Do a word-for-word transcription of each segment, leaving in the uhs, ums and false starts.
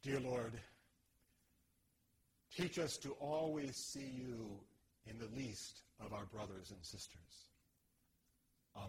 Dear Lord, teach us to always see you in the least of our brothers and sisters. Amen.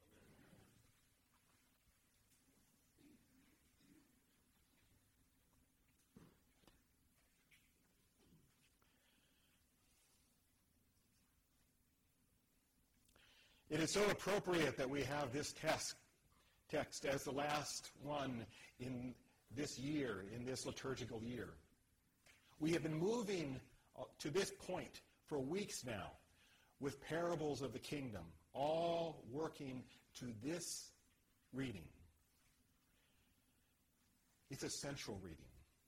It is so appropriate that we have this text, text as the last one in this year, in this liturgical year. We have been moving to this point for weeks now with parables of the kingdom, all working to this reading. It's a central reading.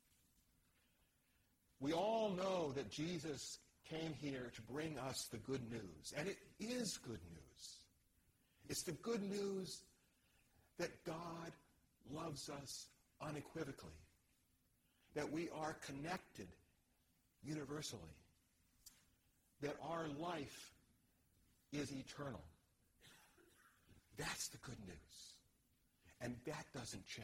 We all know that Jesus came here to bring us the good news, and it is good news. It's the good news that God loves us unequivocally, that we are connected universally, that our life is eternal. That's the good news, and that doesn't change.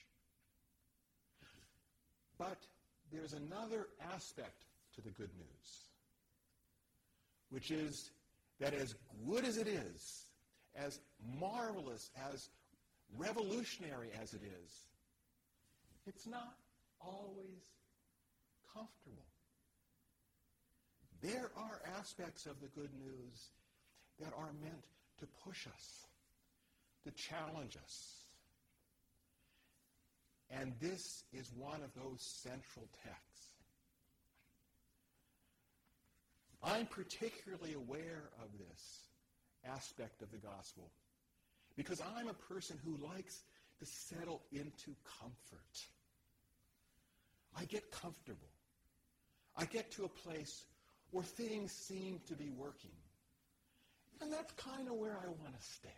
But there's another aspect to the good news, which is that as good as it is, as marvelous, as revolutionary as it is, it's not always comfortable. There are aspects of the good news that are meant to push us, to challenge us. And this is one of those central texts. I'm particularly aware of this aspect of the gospel because I'm a person who likes to settle into comfort. I get comfortable. I get to a place where things seem to be working. And that's kind of where I want to stay.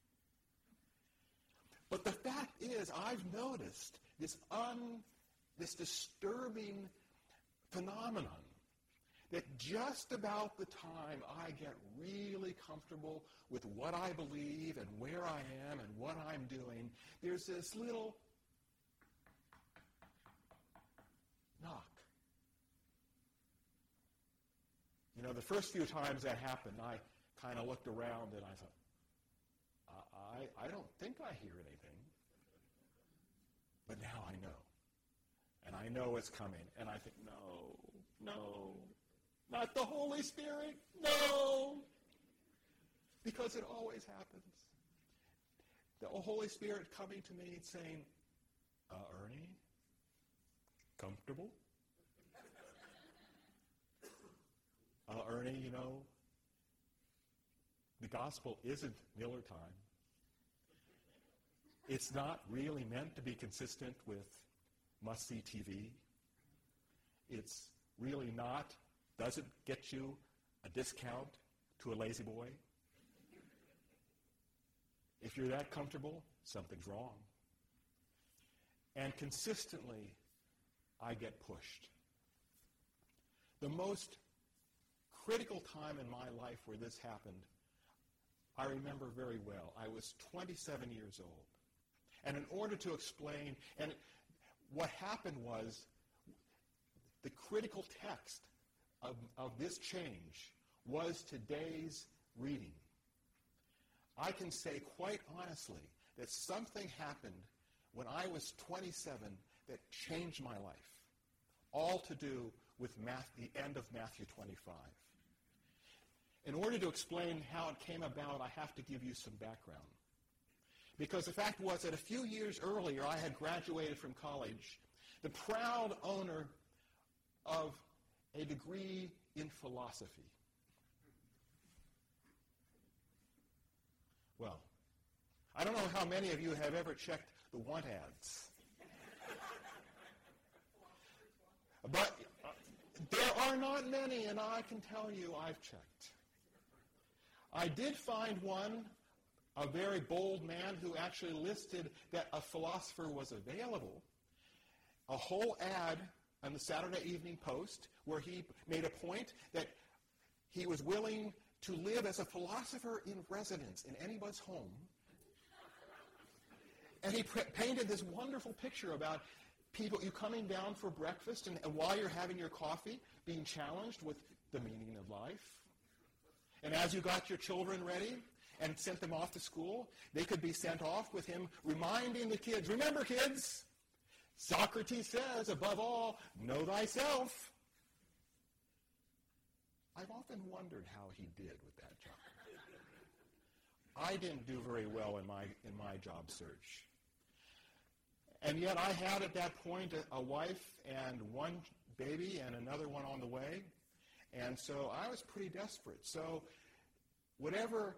But the fact is, I've noticed this un, this disturbing phenomenon that just about the time I get really comfortable with what I believe and where I am and what I'm doing, there's this little knock. You know, the first few times that happened, I kind of looked around and I thought, I, I don't think I hear anything. But now I know. And I know it's coming. And I think, no, no, not the Holy Spirit, no. Because it always happens. The Holy Spirit coming to me and saying, uh, Ernie, comfortable? Uh, Ernie, you know, the gospel isn't Miller time. It's not really meant to be consistent with must-see T V. It's really not, doesn't get you a discount to a lazy boy. If you're that comfortable, something's wrong. And consistently, I get pushed. The most critical time in my life where this happened, I remember very well. I was twenty-seven years old. And in order to explain, and what happened was, the critical text of, of this change was today's reading. I can say quite honestly that something happened when I was twenty-seven that changed my life, all to do with Math, the end of Matthew twenty-five. In order to explain how it came about, I have to give you some background. Because the fact was that a few years earlier, I had graduated from college, the proud owner of a degree in philosophy. Well, I don't know how many of you have ever checked the want ads. But uh, there are not many, and I can tell you I've checked. I did find one, a very bold man who actually listed that a philosopher was available, a whole ad on the Saturday Evening Post where he made a point that he was willing to live as a philosopher in residence in anybody's home. And he pr- painted this wonderful picture about people, you coming down for breakfast and, and while you're having your coffee, being challenged with the meaning of life. And as you got your children ready and sent them off to school, they could be sent off with him reminding the kids, remember kids, Socrates says, above all, know thyself. I've often wondered how he did with that job. I didn't do very well in my in my job search. And yet I had at that point a, a wife and one baby and another one on the way. And so I was pretty desperate. So whatever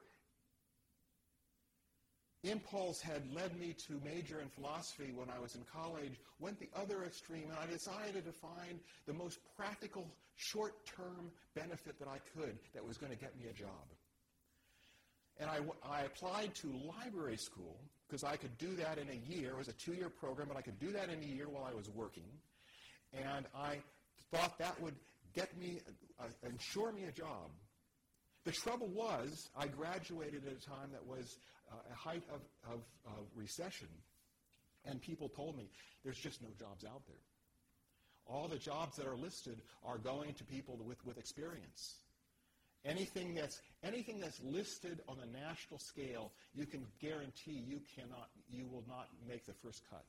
impulse had led me to major in philosophy when I was in college went the other extreme, and I decided to find the most practical short-term benefit that I could that was going to get me a job. And I, I applied to library school because I could do that in a year. It was a two-year program, but I could do that in a year while I was working. And I thought that would get me, uh, ensure me a job. The trouble was, I graduated at a time that was uh, a height of, of, of recession, and people told me, there's just no jobs out there. All the jobs that are listed are going to people with, with experience. Anything that's anything that's listed on a national scale, you can guarantee you cannot, you will not make the first cut.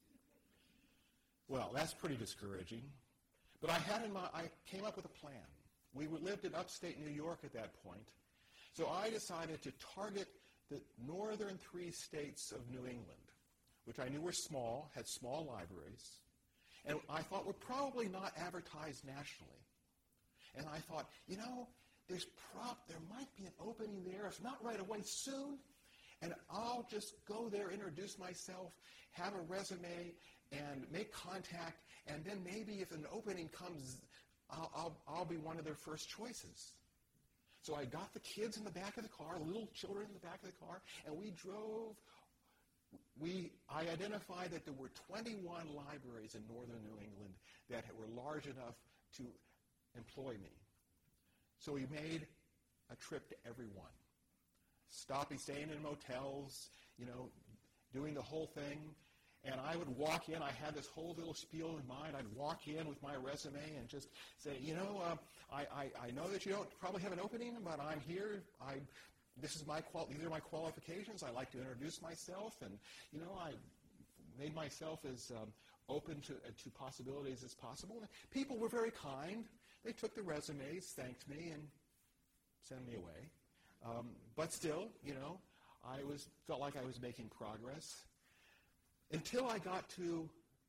Well, that's pretty discouraging. But I had in my, I came up with a plan. We lived in upstate New York at that point, so I decided to target the northern three states of New England, which I knew were small, had small libraries, and I thought would probably not advertise nationally. And I thought, you know, There's prop, there might be an opening there, if not right away, soon, and I'll just go there, introduce myself, have a resume, and make contact, and then maybe if an opening comes, I'll, I'll, I'll be one of their first choices. So I got the kids in the back of the car, little children in the back of the car, and we drove. We, I identified that there were twenty-one libraries in northern New England that were large enough to employ me. So we made a trip to every one. Stopping, staying in motels, you know, doing the whole thing. And I would walk in. I had this whole little spiel in mind. I'd walk in with my resume and just say, you know, uh, I, I, I know that you don't probably have an opening, but I'm here. I, this is my qual- these are my qualifications. I like to introduce myself, and you know, I made myself as um, open to uh, to possibilities as possible. And people were very kind. They took the resumes, thanked me, and sent me away. Um, but still, you know, I was felt like I was making progress. Until I got to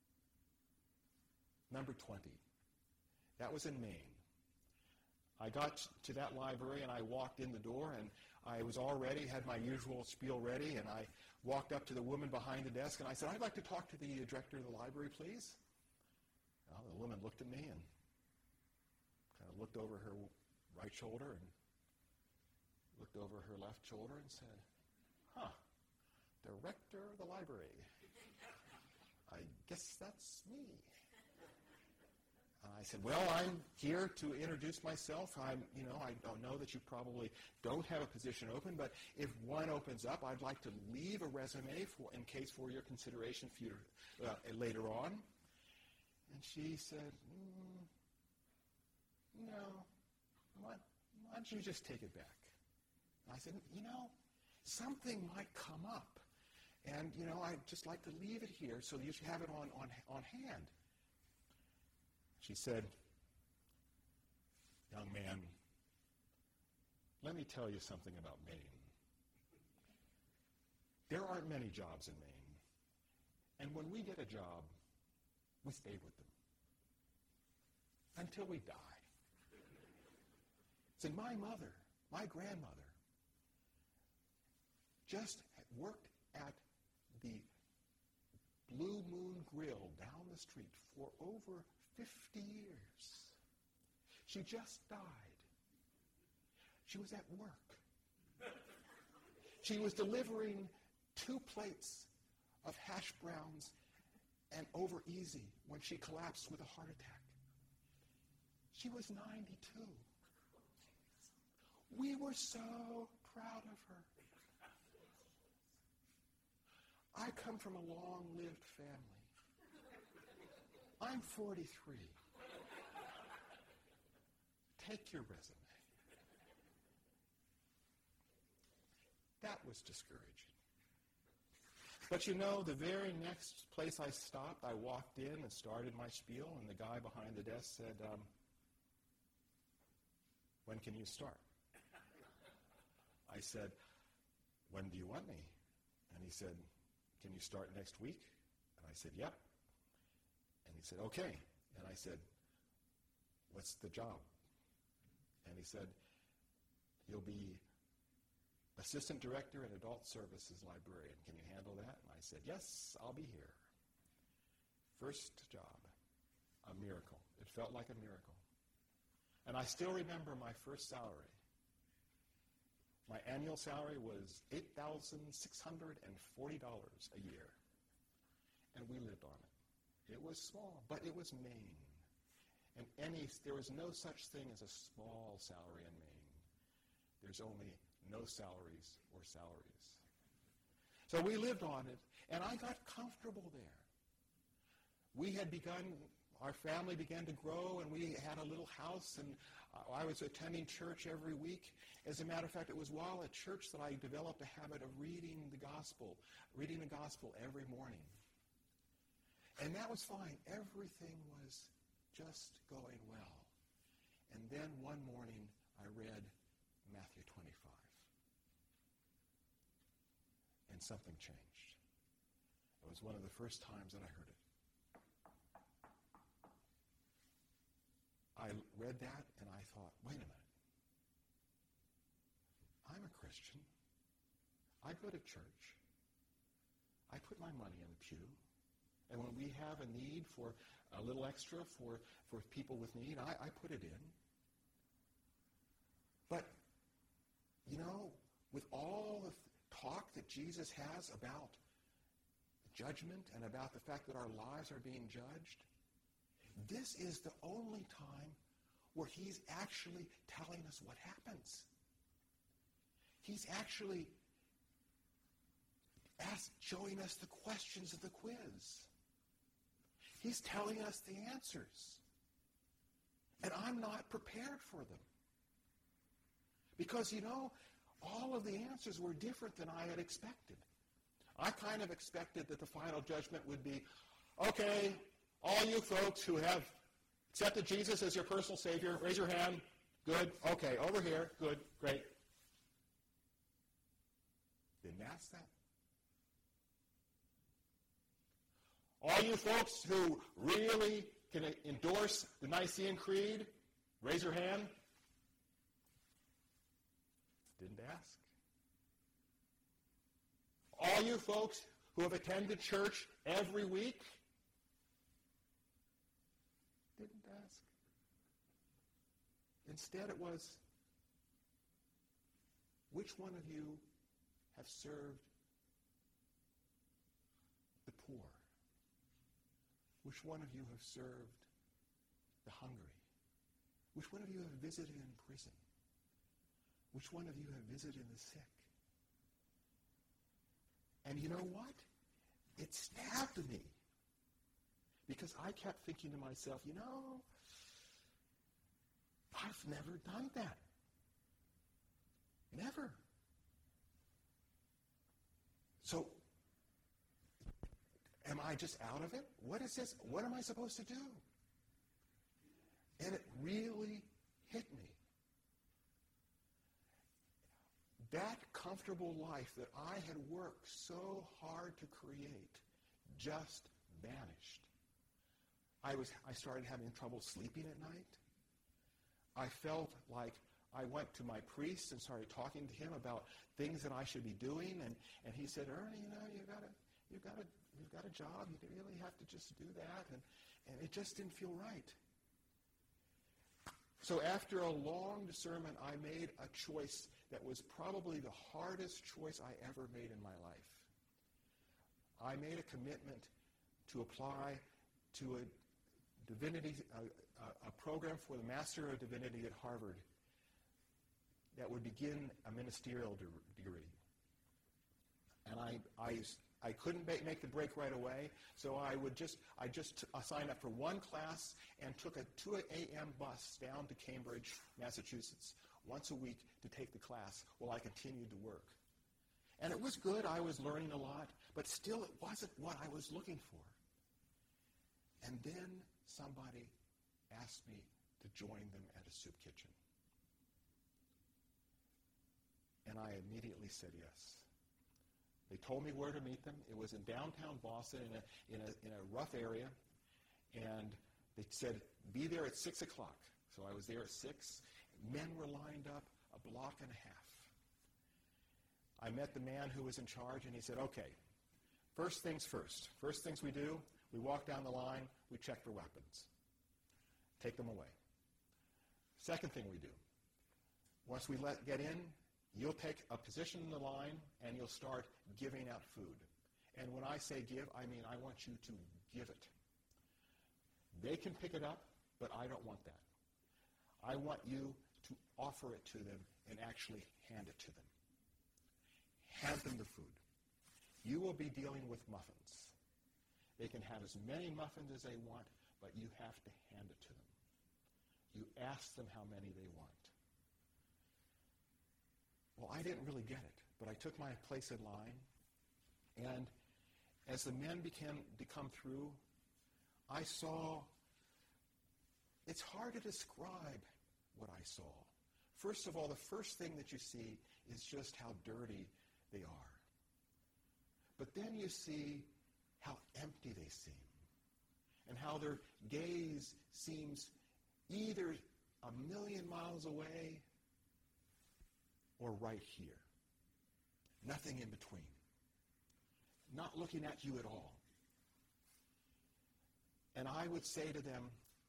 number twenty. That was in Maine. I got to that library and I walked in the door and I was all ready, had my usual spiel ready, and I walked up to the woman behind the desk and I said, I'd like to talk to the director of the library, please. Well, the woman looked at me and kind of looked over her right shoulder and looked over her left shoulder and said, huh, director of the library. I guess that's me. I said, well, I'm here to introduce myself. I'm, you know, I don't know that you probably don't have a position open, but if one opens up, I'd like to leave a resume for, in case for your consideration for, uh, later on. And she said, mm, no, why, why don't you just take it back? And I said, you know, something might come up. And, you know, I'd just like to leave it here so that you should have it on, on, on hand. She said, young man, let me tell you something about Maine. There aren't many jobs in Maine. And when we get a job, we stay with them until we die. So my mother, my grandmother, just worked at the Blue Moon Grill down the street for over fifty years. She just died. She was at work. She was delivering two plates of hash browns and over easy when she collapsed with a heart attack. She was ninety-two. We were so proud of her. I come from a long-lived family. I'm forty-three. Take your resume. That was discouraging. But you know, the very next place I stopped, I walked in and started my spiel, and the guy behind the desk said, um, when can you start? I said, when do you want me? And he said, can you start next week? And I said, yep. And he said, okay. And I said, what's the job? And he said, you'll be Assistant Director and Adult Services Librarian. Can you handle that? And I said, yes, I'll be here. First job, a miracle. It felt like a miracle. And I still remember my first salary. My annual salary was eight thousand six hundred forty dollars a year. And we lived on it. It was small, but it was Maine. And any, there was no such thing as a small salary in Maine. There's only no salaries or salaries. So we lived on it, and I got comfortable there. We had begun, our family began to grow, and we had a little house, and I was attending church every week. As a matter of fact, it was while at church that I developed a habit of reading the gospel, reading the gospel every morning. And that was fine. Everything was just going well. And then one morning, I read Matthew twenty-five. And something changed. It was one of the first times that I heard it. I read that and I thought, wait a minute. I'm a Christian. I go to church. I put my money in the pew. And when we have a need for a little extra for, for people with need, I, I put it in. But, you know, with all the talk that Jesus has about judgment and about the fact that our lives are being judged, this is the only time where he's actually telling us what happens. He's actually asked, showing us the questions of the quiz. He's telling us the answers. And I'm not prepared for them. Because, you know, all of the answers were different than I had expected. I kind of expected that the final judgment would be, okay, all you folks who have accepted Jesus as your personal Savior, raise your hand. Good. Okay, over here. Good. Great. Didn't ask that. All you folks who really can endorse the Nicene Creed, raise your hand. Didn't ask. All you folks who have attended church every week, didn't ask. Instead it was, which one of you have served the poor? Which one of you have served the hungry? Which one of you have visited in prison? Which one of you have visited the sick? And you know what? It stabbed me. Because I kept thinking to myself, you know, I've never done that. Never. So, am I just out of it? What is this? What am I supposed to do? And it really hit me. That comfortable life that I had worked so hard to create just vanished. I was I started having trouble sleeping at night. I felt like I went to my priest and started talking to him about things that I should be doing, and, and he said, Ernie, you know, you gotta you gotta you've got a job, you really have to just do that, and, and it just didn't feel right. So after a long discernment, I made a choice that was probably the hardest choice I ever made in my life. I made a commitment to apply to a divinity, a, a program for the Master of Divinity at Harvard that would begin a ministerial de- degree. And I, I I couldn't make, make the break right away, so I would just I just uh, signed up for one class and took a two a.m. bus down to Cambridge, Massachusetts, once a week to take the class while I continued to work. And it was good. I was learning a lot, but still it wasn't what I was looking for. And then somebody asked me to join them at a soup kitchen. And I immediately said yes. They told me where to meet them. It was in downtown Boston in a, in a, in a rough area. And they said, be there at six o'clock. So I was there at six. Men were lined up a block and a half. I met the man who was in charge, and he said, okay, first things first. First things we do, we walk down the line, we check for weapons. Take them away. Second thing we do, once we let get in, you'll take a position in the line, and you'll start giving out food. And when I say give, I mean I want you to give it. They can pick it up, but I don't want that. I want you to offer it to them and actually hand it to them. Hand them the food. You will be dealing with muffins. They can have as many muffins as they want, but you have to hand it to them. You ask them how many they want. Well, I didn't really get it, but I took my place in line, and as the men began to come through, I saw, it's hard to describe what I saw. First of all, the first thing that you see is just how dirty they are. But then you see how empty they seem, and how their gaze seems either a million miles away or right here. Nothing in between. Not looking at you at all. And I would say to them,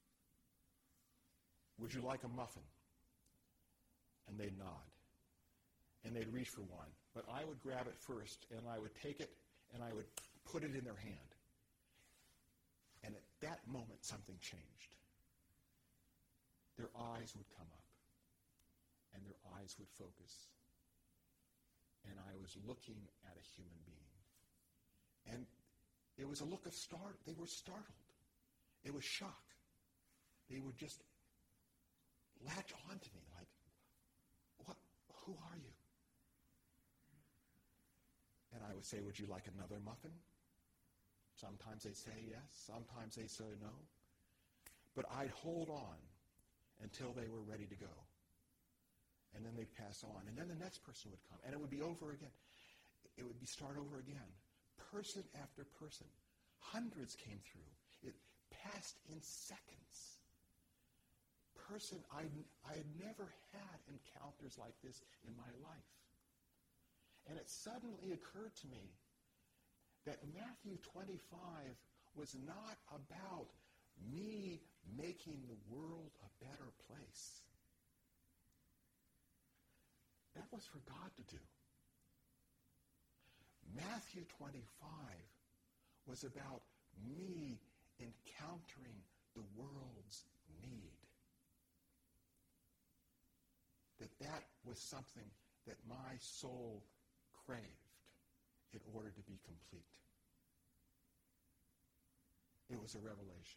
would you like a muffin? And they'd nod. And they'd reach for one. But I would grab it first, and I would take it, and I would put it in their hand. And at that moment, something changed. Their eyes would come up, and their eyes would focus. And I was looking at a human being. And it was a look of start. They were startled. It was shock. They would just latch on to me like, "What? Who are you?" And I would say, "Would you like another muffin?" Sometimes they'd say yes. Sometimes they'd say no. But I'd hold on until they were ready to go. And then they'd pass on. And then the next person would come. And it would be over again. It would be start over again. Person after person. Hundreds came through. It passed in seconds. Person, I, I had never had encounters like this in my life. And it suddenly occurred to me that Matthew twenty-five was not about me making the world a better place. That was for God to do. Matthew twenty-five was about me encountering the world's need. That that was something that my soul craved in order to be complete. It was a revelation.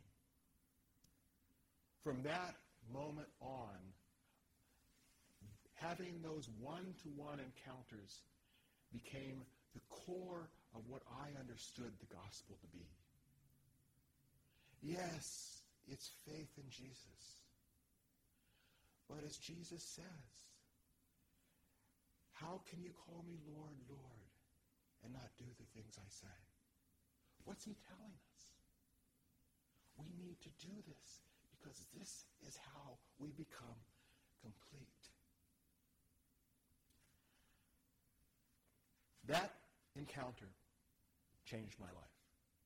From that moment on, having those one-to-one encounters became the core of what I understood the gospel to be. Yes, it's faith in Jesus. But as Jesus says, how can you call me Lord, Lord, and not do the things I say? What's he telling us? We need to do this because this is how we become complete. That encounter changed my life.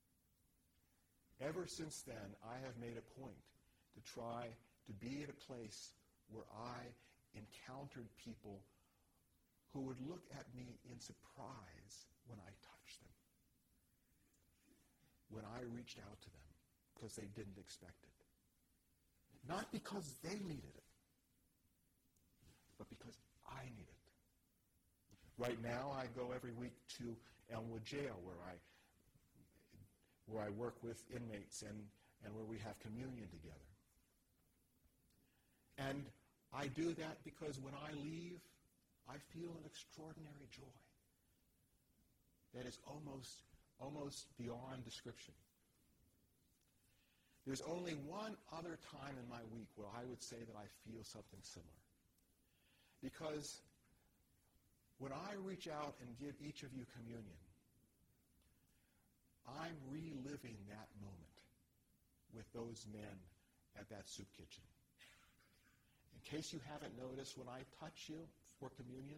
Ever since then, I have made a point to try to be at a place where I encountered people who would look at me in surprise when I touched them, when I reached out to them, because they didn't expect it. Not because they needed it, but because I needed it. Right now, I go every week to Elmwood Jail, where I where I work with inmates and, and where we have communion together. And I do that because when I leave, I feel an extraordinary joy that is almost, almost beyond description. There's only one other time in my week where I would say that I feel something similar. Because when I reach out and give each of you communion, I'm reliving that moment with those men at that soup kitchen. In case you haven't noticed, when I touch you for communion,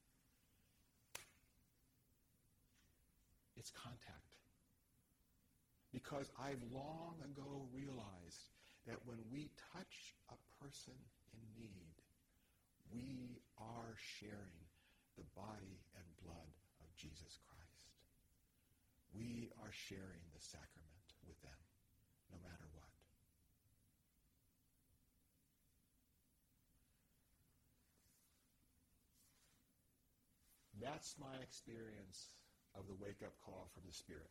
it's contact. Because I've long ago realized that when we touch a person in need, we are sharing the body and blood of Jesus Christ. We are sharing the sacrament with them, no matter what. That's my experience of the wake-up call from the Spirit.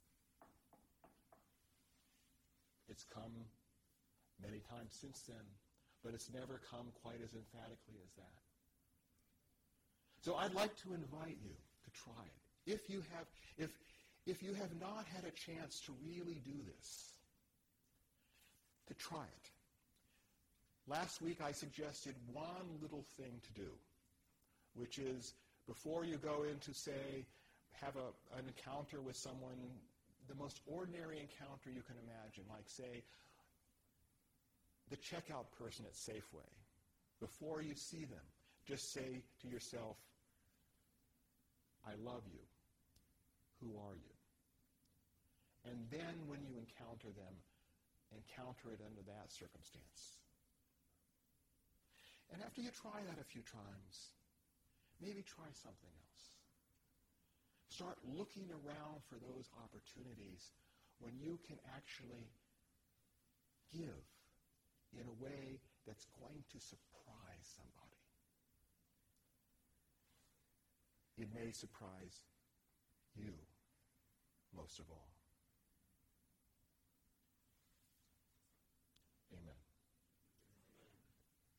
It's come many times since then, but it's never come quite as emphatically as that. So I'd like to invite you to try it. If you have, if, if you have not had a chance to really do this, to try it. Last week I suggested one little thing to do, which is before you go in to, say, have a, an encounter with someone, the most ordinary encounter you can imagine, like, say, the checkout person at Safeway. Before you see them, just say to yourself, I love you. Who are you? And then when you encounter them, encounter it under that circumstance. And after you try that a few times, maybe try something else. Start looking around for those opportunities when you can actually give in a way that's going to surprise somebody. It may surprise you most of all.